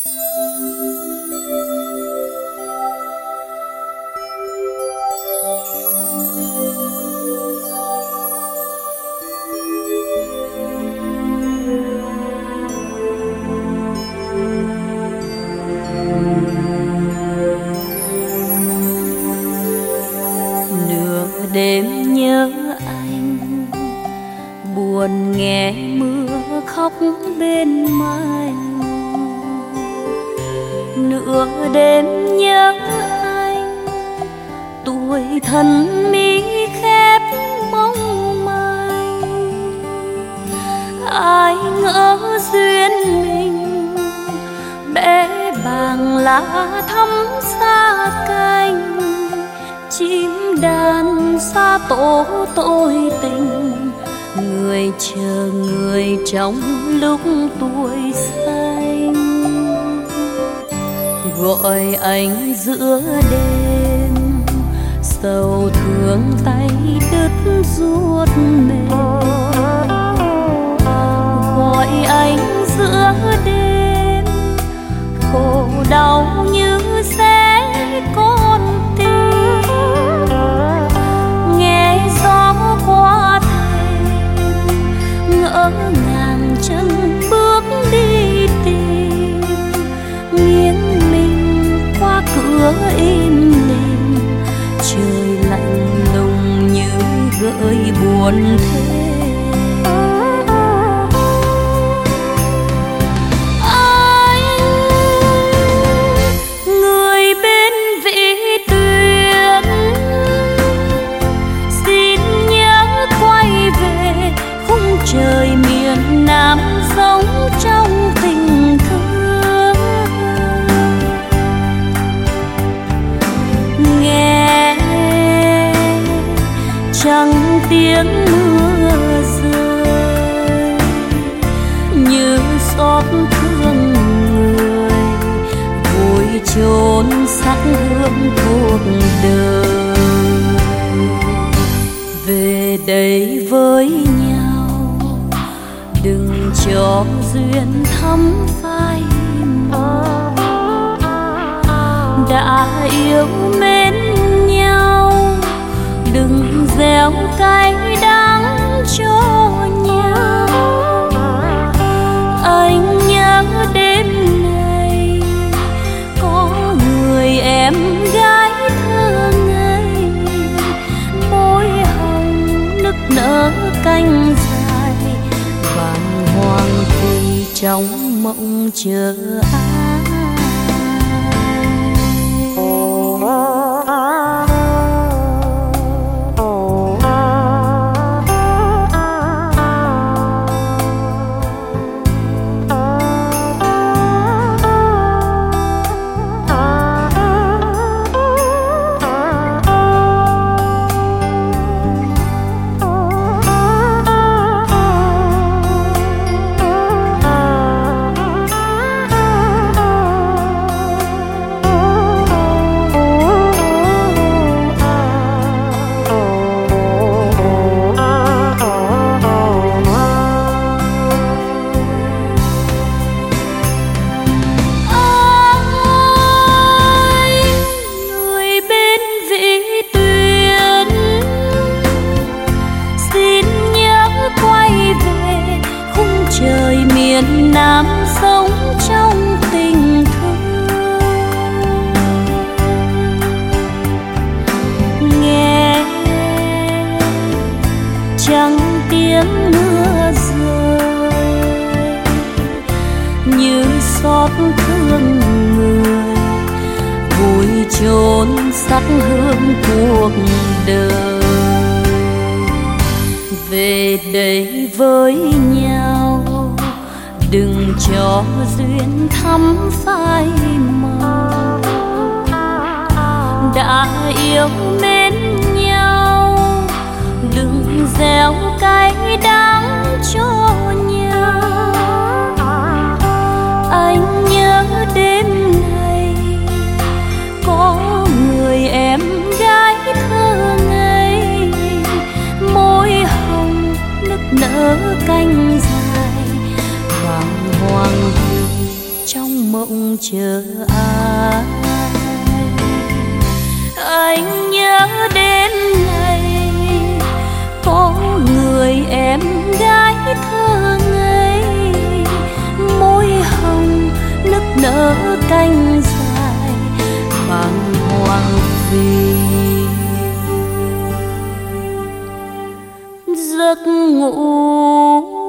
Đêm nhớ anh, buồn nghe mưa khóc bên mai. Nửa đêm nhớ anh, tuổi thân mi khép mong manh. Ai ngỡ duyên mình bé bàng lá thắm xa cánh. Chim đàn xa tổ tôi tình, người chờ người trong lúc tuổi xanh. Gọi anh giữa đêm, sầu thương tay đứt ruột mềm. Gọi anh giữa đêm, khổ đau như sẽ con tim. Nghe gió qua thềm, ngỡ ngàng chân bước đi tìm. Nghiêng mình qua cửa im lìm, trời lạnh lùng như gợi buồn thêm. Trời miền Nam sống trong tình thương. Nghe chẳng tiếng mưa rơi, như xót thương người vội chôn sắc hương cuộc đời. Về đây với nhau, đừng cho duyên thắm phai màu. Đã yêu mến nhau, đừng gieo cay đắng cho nhau. Anh nhớ đêm này có người em gái thơ ngây, môi hồng nức nở canh dài, vàng hoàng thì trong mộng chờ ai. Trời miền Nam sống trong tình thương. Nghe chẳng tiếng mưa rơi, như xót thương người vùi chôn sắc hương cuộc đời. Về đây với nhau, đừng cho duyên thắm phai màu. Đã yêu mến nhau, đừng gieo cay đắng cho nhau. Anh nhớ đêm này có người em gái thơ ngây, môi hồng nức nở canh dài, vàng hoàng trong mộng chờ ai. Anh nhớ đến ngày có người em gái thơ ngây, môi hồng nức nở cánh dài bàng hoàng vì giấc ngủ